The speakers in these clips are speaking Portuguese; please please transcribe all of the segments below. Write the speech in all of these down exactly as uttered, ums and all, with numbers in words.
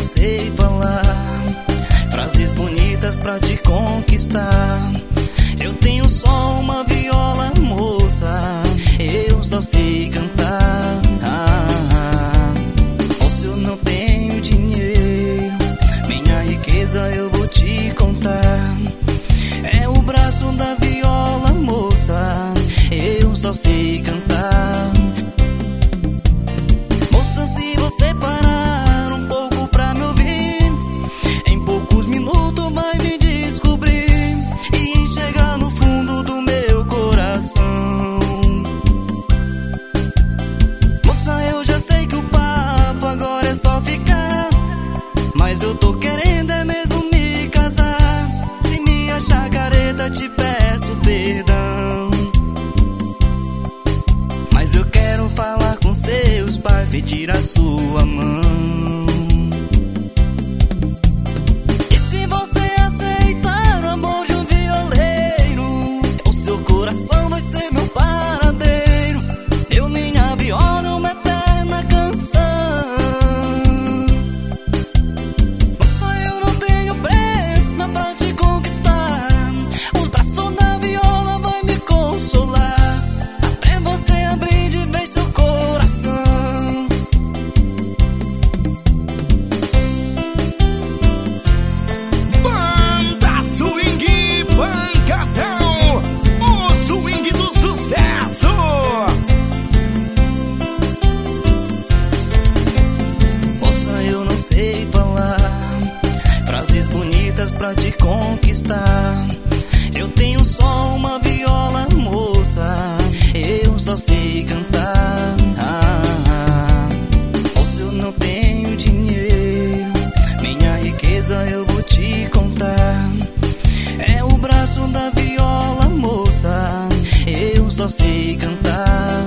sei falar frases bonitas pra te conquistar. Eu tenho só uma viola, moça, eu só sei cantar. Ah, ou se eu não tenho dinheiro, minha riqueza eu vou te contar. É o braço da viola, moça, eu só sei cantar. Moça, se você parar um pouco pra me ouvir, em poucos minutos vai me descobrir e enxergar no fundo do meu coração. Moça, eu já sei que o papo agora é só ficar, mas eu tô querendo é mesmo me casar. Se me achar careta, te peço perdão, mas eu quero falar com seus pais, pedir a sua mão. E se você aceitar o amor de um violeiro, o seu coração vai ser meu paradeiro, eu, minha viola, uma eterna canção. Moça, eu não tenho pressa pra te conquistar, os braços da viola vai me consolar, até você abrir de vez seu coração. Banda Swing Pancadão, o swing do sucesso. Moça, eu não sei falar frases bonitas pra te conquistar. Eu tenho só uma viola, moça, eu só sei cantar. Ah, ou se eu não tenho dinheiro, minha riqueza eu vou te contar. É o braço da viola, moça, eu só sei cantar.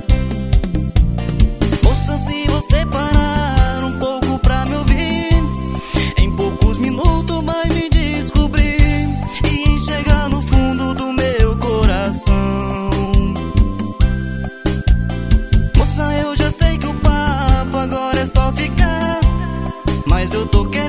Moça, se você parar um pouco pra me ouvir, em poucos minutos vai me descobrir e enxergar no fundo do meu coração. Moça, eu já sei que o papo agora é só ficar, mas eu tô querendo